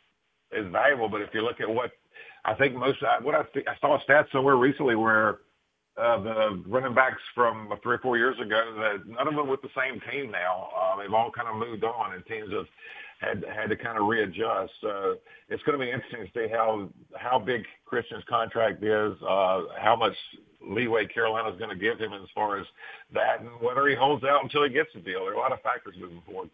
Speaker 7: is valuable. But if you look at what I think most, what I, I saw a stat somewhere recently where uh, the running backs from three or four years ago, that none of them with the same team now. Uh, they've all kind of moved on, and teams have had had to kind of readjust. So it's going to be interesting to see how how big Christian's contract is, uh, how much leeway Carolina's going to give him as far as that, and whether he holds out until he gets the deal. There are a lot of factors moving forward.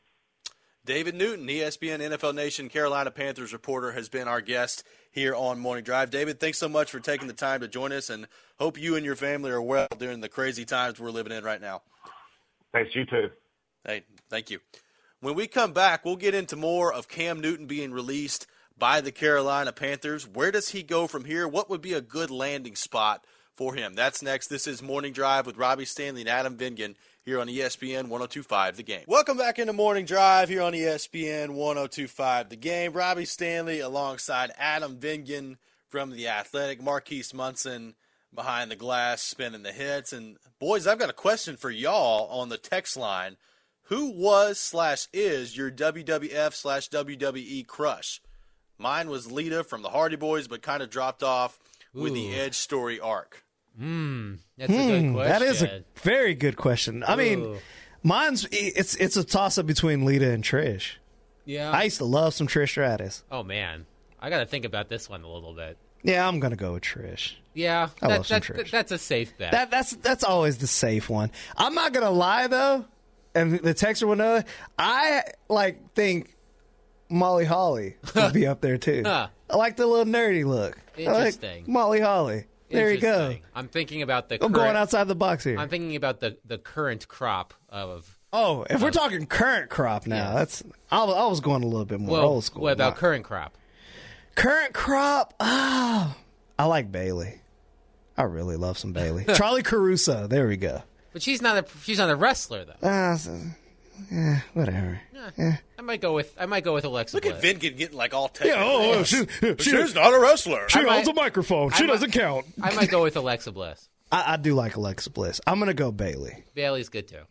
Speaker 3: David Newton, E S P N N F L Nation Carolina Panthers reporter, has been our guest here on Morning Drive. David, thanks so much for taking the time to join us, and hope you and your family are well during the crazy times we're living in right now.
Speaker 7: Thanks, you too.
Speaker 3: Hey, thank you. When we come back, we'll get into more of Cam Newton being released by the Carolina Panthers. Where does he go from here? What would be a good landing spot for him? That's next. This is Morning Drive with Robbie Stanley and Adam Vingan here on E S P N one oh two point five The Game. Welcome back into Morning Drive here on E S P N one oh two point five The Game. Robbie Stanley alongside Adam Vingan from The Athletic, Marquise Munson behind the glass spinning the hits. And, boys, I've got a question for y'all on the text line. Who was slash is your W W F slash W W E crush? Mine was Lita from the Hardy Boys, but kind of dropped off with
Speaker 4: Ooh.
Speaker 3: the Edge story arc.
Speaker 4: Hmm, that's a good
Speaker 5: Hmm,
Speaker 4: question.
Speaker 5: that is a very good question. I mean,
Speaker 4: Ooh.
Speaker 5: mine's it's it's a toss up between Lita and Trish.
Speaker 4: Yeah.
Speaker 5: I used to love some Trish Stratus.
Speaker 4: oh, man. I got to think about this one a little bit.
Speaker 5: Yeah, I'm gonna go with Trish.
Speaker 4: Yeah,
Speaker 5: I
Speaker 4: that,
Speaker 5: love some
Speaker 4: that,
Speaker 5: Trish.
Speaker 4: that's a safe bet.
Speaker 5: That that's that's always the safe one. I'm not gonna lie though, and the texter will know. I like think Molly Holly would be up there too.
Speaker 4: Huh.
Speaker 5: I like the little nerdy look. I like
Speaker 4: Interesting.
Speaker 5: Molly Holly. There you go.
Speaker 4: Interesting. I'm thinking about the
Speaker 5: I'm
Speaker 4: current,
Speaker 5: going outside the box here.
Speaker 4: I'm thinking about the, the current crop of.
Speaker 5: oh, if we're talking current crop now,
Speaker 4: Yes.
Speaker 5: that's I was, I was going a little bit more
Speaker 4: Well,
Speaker 5: old school.
Speaker 4: what about
Speaker 5: Not-
Speaker 4: current crop?
Speaker 5: current crop? Oh, I like Bailey. I really love some Bailey. Charlie Caruso. There we go.
Speaker 4: But she's not a she's not a wrestler though.
Speaker 5: Uh, so, yeah, whatever.
Speaker 4: Yeah. I might go with I might go with Alexa.
Speaker 3: Look
Speaker 4: Bliss.
Speaker 3: at Vingan getting like all technical.
Speaker 5: oh, she,
Speaker 3: She's not a wrestler.
Speaker 5: she
Speaker 4: I might-
Speaker 5: owns a microphone. She
Speaker 4: I might-
Speaker 5: doesn't count.
Speaker 4: I might go with Alexa Bliss.
Speaker 5: I, I do like Alexa Bliss. I'm gonna go Bailey.
Speaker 4: Bailey's good too.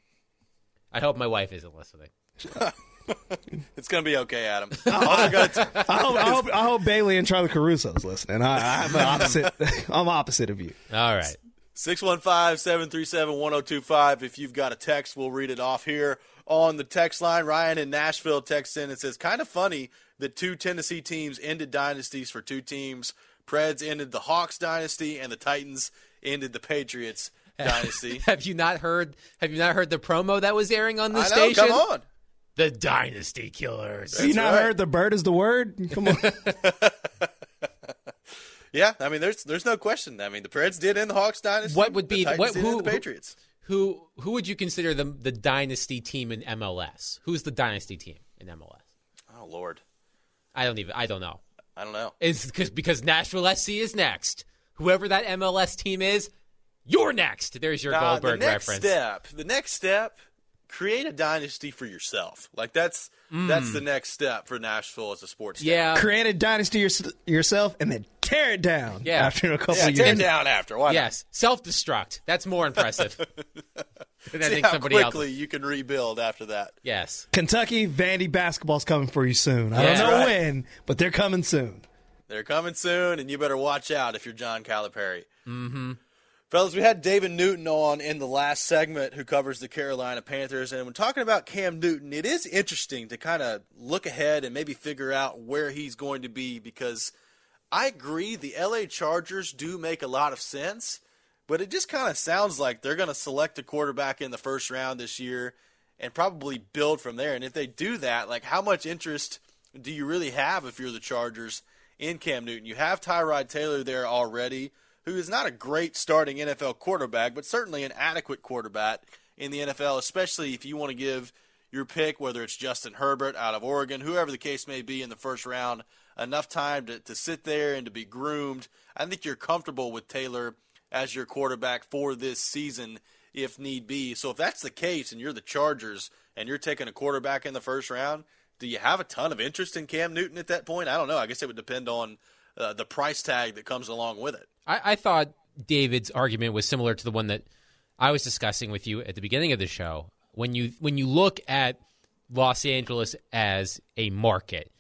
Speaker 4: I hope my wife isn't listening.
Speaker 3: It's going to be okay, Adam. Also got to-
Speaker 5: I hope, I hope, I hope Bailey and Charlie Caruso's listening. I, I'm opposite. I'm opposite of you.
Speaker 4: All right.
Speaker 3: six one five, seven three seven, one oh two five. If you've got a text, we'll read it off here on the text line. Ryan in Nashville texts in and says, kind of funny that two Tennessee teams ended dynasties for two teams. Preds ended the Hawks dynasty, and the Titans ended the Patriots dynasty.
Speaker 4: Have you not heard? Have you not heard the promo that was airing on the
Speaker 3: I know,
Speaker 4: station?
Speaker 3: come on.
Speaker 4: The Dynasty Killers.
Speaker 5: you not
Speaker 3: right.
Speaker 5: heard the bird is the word? Come on.
Speaker 3: Yeah, I mean, there's there's no question. I mean, the Preds did end the Hawks dynasty.
Speaker 4: What would be
Speaker 3: the Titans
Speaker 4: what?
Speaker 3: did
Speaker 4: Who?
Speaker 3: end the Patriots?
Speaker 4: Who? Who would you consider the the dynasty team in M L S? Who's the dynasty team in M L S?
Speaker 3: Oh Lord,
Speaker 4: I don't even. I don't know.
Speaker 3: I don't know.
Speaker 4: It's because because Nashville S C is next. Whoever that M L S team is, you're next. There's your
Speaker 3: Nah,
Speaker 4: Goldberg
Speaker 3: the next
Speaker 4: reference.
Speaker 3: step. The next step. Create a dynasty for yourself. Like that's that's the next step for Nashville as a sports town.
Speaker 4: Yeah.
Speaker 5: Create a dynasty yours yourself and then tear it down.
Speaker 4: Yeah.
Speaker 5: After a couple
Speaker 3: Yeah,
Speaker 5: of
Speaker 3: tear
Speaker 5: years.
Speaker 3: it down after. Why
Speaker 4: Yes. Self-destruct. That's more impressive. than I
Speaker 3: not? See
Speaker 4: think
Speaker 3: how
Speaker 4: somebody
Speaker 3: quickly
Speaker 4: else.
Speaker 3: you can rebuild after that.
Speaker 4: Yes.
Speaker 5: Kentucky Vandy basketball's coming for you soon. I
Speaker 4: Yeah.
Speaker 5: don't know
Speaker 3: Right.
Speaker 5: when, but they're coming soon.
Speaker 3: They're coming soon, and you better watch out if you're John Calipari. Mm-hmm. Fellas, we had David Newton on in the last segment who covers the Carolina Panthers. And when talking about Cam Newton, it is interesting to kind of look ahead and maybe figure out where he's going to be because I agree the L A Chargers do make a lot of sense, but it just kind of sounds like they're going to select a quarterback in the first round this year and probably build from there. And if they do that, like how much interest do you really have if you're the Chargers in Cam Newton? You have Tyrod Taylor there already, who is not a great starting N F L quarterback, but certainly an adequate quarterback in the N F L, especially if you want to give your pick, whether it's Justin Herbert out of Oregon, whoever the case may be in the first round, enough time to, to sit there and to be groomed. I think you're comfortable with Taylor as your quarterback for this season if need be. So if that's the case and you're the Chargers and you're taking a quarterback in the first round, do you have a ton of interest in Cam Newton at that point? I don't know. I guess it would depend on uh, the price tag that comes along with it.
Speaker 4: I, I thought David's argument was similar to the one that I was discussing with you at the beginning of the show. When you when you look at Los Angeles as a market,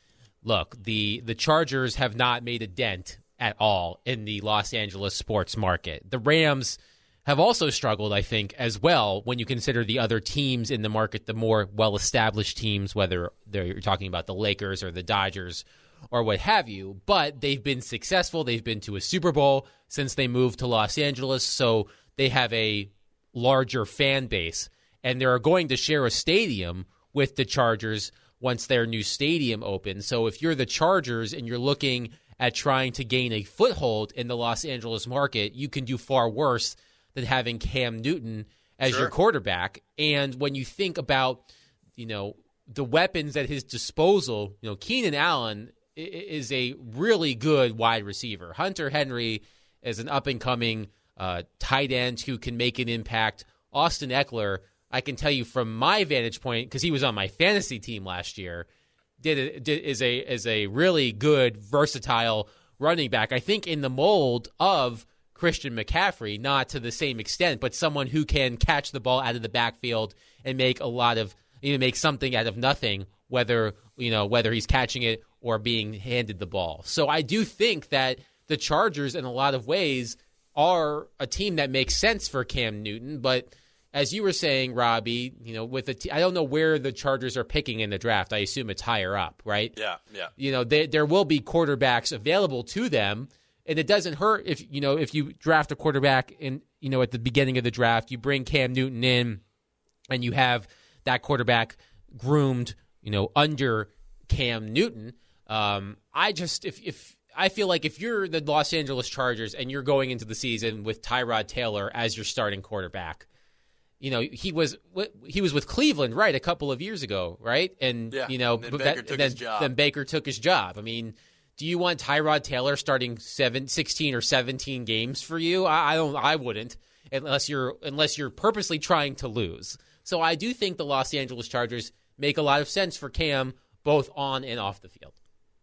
Speaker 4: look, the the Chargers have not made a dent at all in the Los Angeles sports market. The Rams have also struggled, I think, as well when you consider the other teams in the market, the more well-established teams, whether you're talking about the Lakers or the Dodgers or what have you. But they've been successful. They've been to a Super Bowl since they moved to Los Angeles, so they have a larger fan base. And they're going to share a stadium with the Chargers once their new stadium opens. So if you're the Chargers and you're looking at trying to gain a foothold in the Los Angeles market, you can do far worse than having Cam Newton as
Speaker 3: Sure.
Speaker 4: your quarterback. And when you think about, you know, the weapons at his disposal, you know, Keenan Allen i- is a really good wide receiver. Hunter Henry is an up-and-coming uh, tight end who can make an impact. Austin Eckler, I can tell you from my vantage point, because he was on my fantasy team last year, did, a, did is a is a really good, versatile running back. I think in the mold of Christian McCaffrey, not to the same extent, but someone who can catch the ball out of the backfield and make a lot of, you know, make something out of nothing, whether, you know, whether he's catching it or being handed the ball. So I do think that the Chargers, in a lot of ways, are a team that makes sense for Cam Newton. But as you were saying, Robbie, you know, with the t- I don't know where the Chargers are picking in the draft. I assume it's higher up, right?
Speaker 3: Yeah, yeah.
Speaker 4: You know, they, there will be quarterbacks available to them. And it doesn't hurt if, you know, if you draft a quarterback in, you know, at the beginning of the draft, you bring Cam Newton in and you have that quarterback groomed, you know, under Cam Newton. Um, I just, if, if I feel like if you're the Los Angeles Chargers and you're going into the season with Tyrod Taylor as your starting quarterback, you know, he was he was with Cleveland, right, a couple of years ago, right? And,
Speaker 3: Yeah,
Speaker 4: you know,
Speaker 3: and then
Speaker 4: but
Speaker 3: Baker
Speaker 4: that,
Speaker 3: took
Speaker 4: then,
Speaker 3: his job.
Speaker 4: then Baker took his job. I mean, do you want Tyrod Taylor starting seven, sixteen or seventeen games for you? I, I don't. I wouldn't, unless you're unless you're purposely trying to lose. So I do think the Los Angeles Chargers make a lot of sense for Cam, both on and off the field.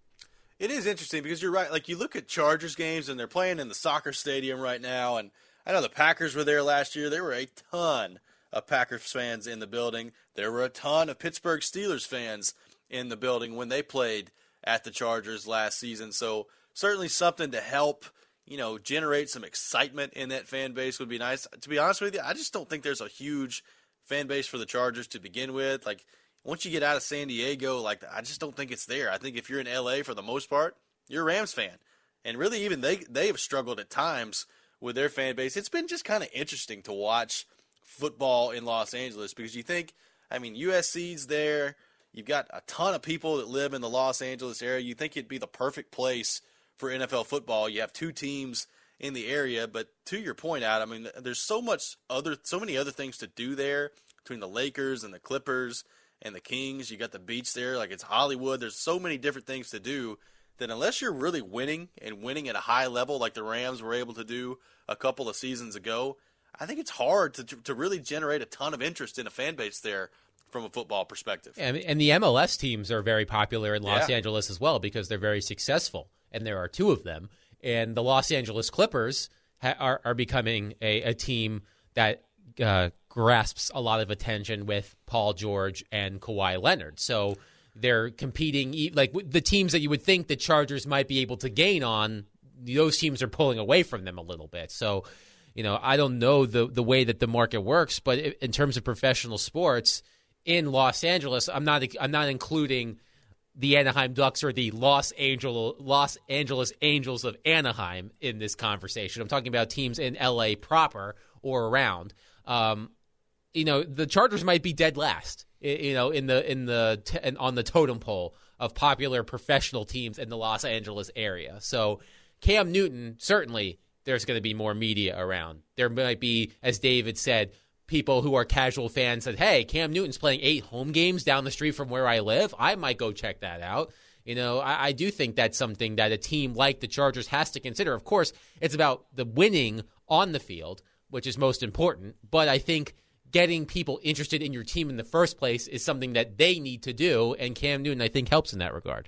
Speaker 3: It is interesting because you're right. Like, you look at Chargers games, and they're playing in the soccer stadium right now. And I know the Packers were there last year. There were a ton of Packers fans in the building. There were a ton of Pittsburgh Steelers fans in the building when they played at the Chargers last season. So certainly something to help, you know, generate some excitement in that fan base would be nice. To be honest with you, I just don't think there's a huge fan base for the Chargers to begin with. Like, once you get out of San Diego, like, I just don't think it's there. I think if you're in L A for the most part, you're a Rams fan. And really even they they have struggled at times with their fan base. It's been just kind of interesting to watch football in Los Angeles because you think, I mean, U S C's there. You've got a ton of people that live in the Los Angeles area. You think it'd be the perfect place for N F L football. You have two teams in the area, but to your point, Adam, I mean, there's so much other, so many other things to do there between the Lakers and the Clippers and the Kings. You got the beach there, like it's Hollywood. There's so many different things to do that unless you're really winning and winning at a high level, like the Rams were able to do a couple of seasons ago, I think it's hard to to really generate a ton of interest in a fan base there from a football perspective.
Speaker 4: And, and the M L S teams are very popular in Los
Speaker 3: Yeah.
Speaker 4: Angeles as well because they're very successful, and there are two of them. And the Los Angeles Clippers ha- are, are becoming a, a team that uh, grasps a lot of attention with Paul George and Kawhi Leonard. So they're competing, e- like the teams that you would think the Chargers might be able to gain on, those teams are pulling away from them a little bit. So, you know, I don't know the the way that the market works, but in terms of professional sports in Los Angeles, I'm not I'm not including the Anaheim Ducks or the Los Angeles Los Angeles Angels of Anaheim in this conversation. I'm talking about teams in L A proper or around. Um, you know, the Chargers might be dead last. You know, in the in the t- on the totem pole of popular professional teams in the Los Angeles area. So Cam Newton, certainly there's going to be more media around. There might be, as David said, people who are casual fans said, hey, Cam Newton's playing eight home games down the street from where I live. I might go check that out. You know, I, I do think that's something that a team like the Chargers has to consider. Of course, it's about the winning on the field, which is most important. But I think getting people interested in your team in the first place is something that they need to do. And Cam Newton, I think, helps in that regard.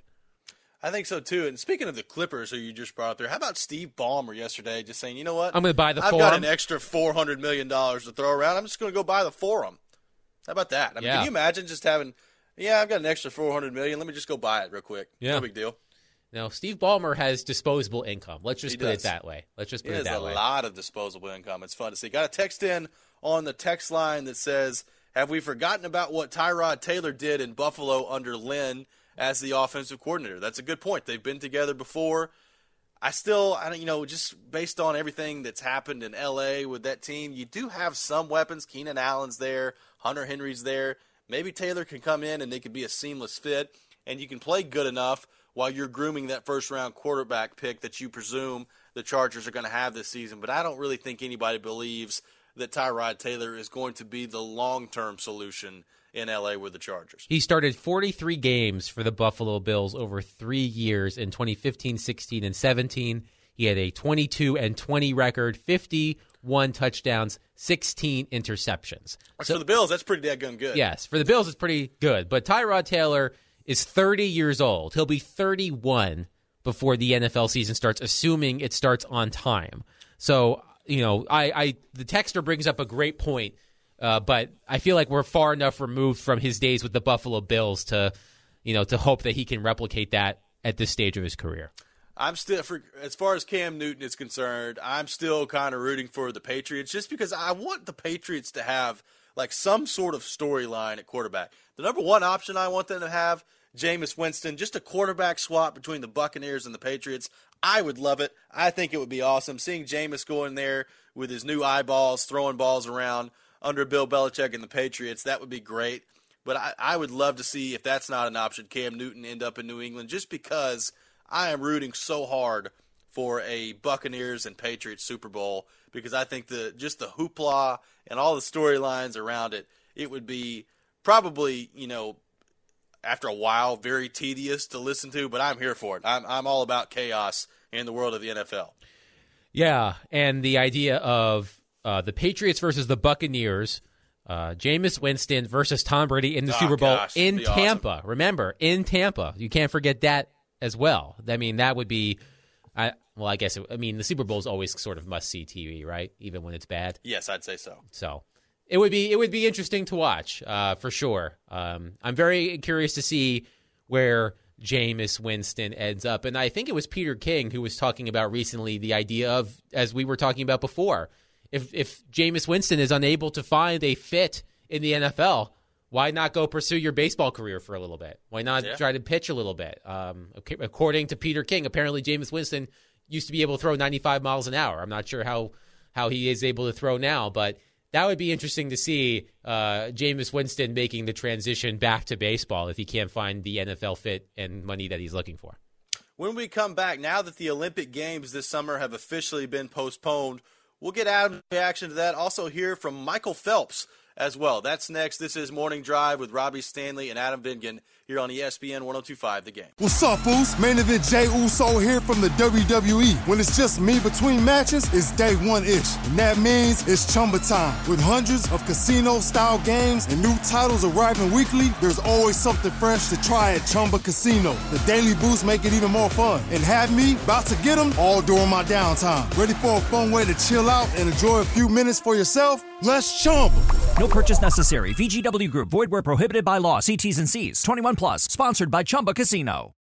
Speaker 3: I think so, too. And speaking of the Clippers who you just brought up there, how about Steve Ballmer yesterday just saying, you know what?
Speaker 4: I'm going to buy the
Speaker 3: I've
Speaker 4: Forum.
Speaker 3: got an extra four hundred million dollars to throw around. I'm just going to go buy the Forum. How about that? I mean,
Speaker 4: Yeah.
Speaker 3: can you imagine just having Yeah, I've got an extra four hundred million dollars. Let me just go buy it real quick.
Speaker 4: Yeah.
Speaker 3: No big deal.
Speaker 4: Now, Steve Ballmer has disposable income. Let's just
Speaker 3: He
Speaker 4: put it
Speaker 3: does.
Speaker 4: that way. Let's just
Speaker 3: He
Speaker 4: put it
Speaker 3: has
Speaker 4: that
Speaker 3: a
Speaker 4: way.
Speaker 3: lot of disposable income. It's fun to see. Got a text in on the text line that says, have we forgotten about what Tyrod Taylor did in Buffalo under Lynn as the offensive coordinator? That's a good point. They've been together before. I still, I don't, you know, just based on everything that's happened in L A with that team, you do have some weapons. Keenan Allen's there. Hunter Henry's there. Maybe Taylor can come in and they could be a seamless fit, and you can play good enough while you're grooming that first-round quarterback pick that you presume the Chargers are going to have this season. But I don't really think anybody believes that Tyrod Taylor is going to be the long-term solution in L A with the Chargers.
Speaker 4: He started forty-three games for the Buffalo Bills over three years in twenty fifteen, sixteen, and seventeen. He had a twenty-two and twenty record, fifty-one touchdowns, sixteen interceptions.
Speaker 3: So, for the Bills, that's pretty daggone good.
Speaker 4: Yes, for the Bills, it's pretty good. But Tyrod Taylor is thirty years old. He'll be thirty-one before the N F L season starts, assuming it starts on time. So, you know, I, I the texter brings up a great point, uh, but I feel like we're far enough removed from his days with the Buffalo Bills to, you know, to hope that he can replicate that at this stage of his career.
Speaker 3: I'm still, for, as far as Cam Newton is concerned, I'm still kind of rooting for the Patriots just because I want the Patriots to have like some sort of storyline at quarterback. The number one option I want them to have, Jameis Winston, just a quarterback swap between the Buccaneers and the Patriots. I would love it. I think it would be awesome. Seeing Jameis go in there with his new eyeballs, throwing balls around under Bill Belichick and the Patriots, that would be great. But I, I would love to see, if that's not an option, Cam Newton end up in New England just because I am rooting so hard for a Buccaneers and Patriots Super Bowl because I think the just the hoopla and all the storylines around it, it would be probably, you know, after a while, very tedious to listen to, but I'm here for it. I'm I'm all about chaos in the world of the N F L.
Speaker 4: Yeah, and the idea of uh, the Patriots versus the Buccaneers, uh, Jameis Winston versus Tom Brady in the
Speaker 3: Oh,
Speaker 4: Super Bowl
Speaker 3: gosh,
Speaker 4: in
Speaker 3: it'd be
Speaker 4: Tampa.
Speaker 3: awesome.
Speaker 4: Remember, in Tampa. You can't forget that as well. I mean, that would be, I well, I guess, it, I mean, the Super Bowl is always sort of must-see T V, right? Even when it's bad.
Speaker 3: Yes, I'd say so.
Speaker 4: So it would be it would be interesting to watch uh, for sure. Um, I'm very curious to see where Jameis Winston ends up, and I think it was Peter King who was talking about recently the idea of, as we were talking about before, if if Jameis Winston is unable to find a fit in the N F L, why not go pursue your baseball career for a little bit? Why not
Speaker 3: Yeah.
Speaker 4: try to pitch a little bit? Um, okay, according to Peter King, apparently Jameis Winston used to be able to throw ninety-five miles an hour. I'm not sure how how he is able to throw now, but that would be interesting to see uh, Jameis Winston making the transition back to baseball if he can't find the N F L fit and money that he's looking for.
Speaker 3: When we come back, now that the Olympic Games this summer have officially been postponed, we'll get Adam's reaction to that. Also hear from Michael Phelps as well. That's next. This is Morning Drive with Robbie Stanley and Adam Vingan here on E S P N one oh two point five The Game.
Speaker 8: What's up, Foos? Main event Jey Uso here from the W W E. When it's just me between matches, it's day one-ish. And that means it's Chumba time. With hundreds of casino-style games and new titles arriving weekly, there's always something fresh to try at Chumba Casino. The daily boosts make it even more fun. And have me about to get them all during my downtime. Ready for a fun way to chill out and enjoy a few minutes for yourself? Let's Chumba.
Speaker 2: No purchase necessary. V G W Group. Void where prohibited by law. See T's and C's. twenty-one plus. Sponsored by Chumba Casino.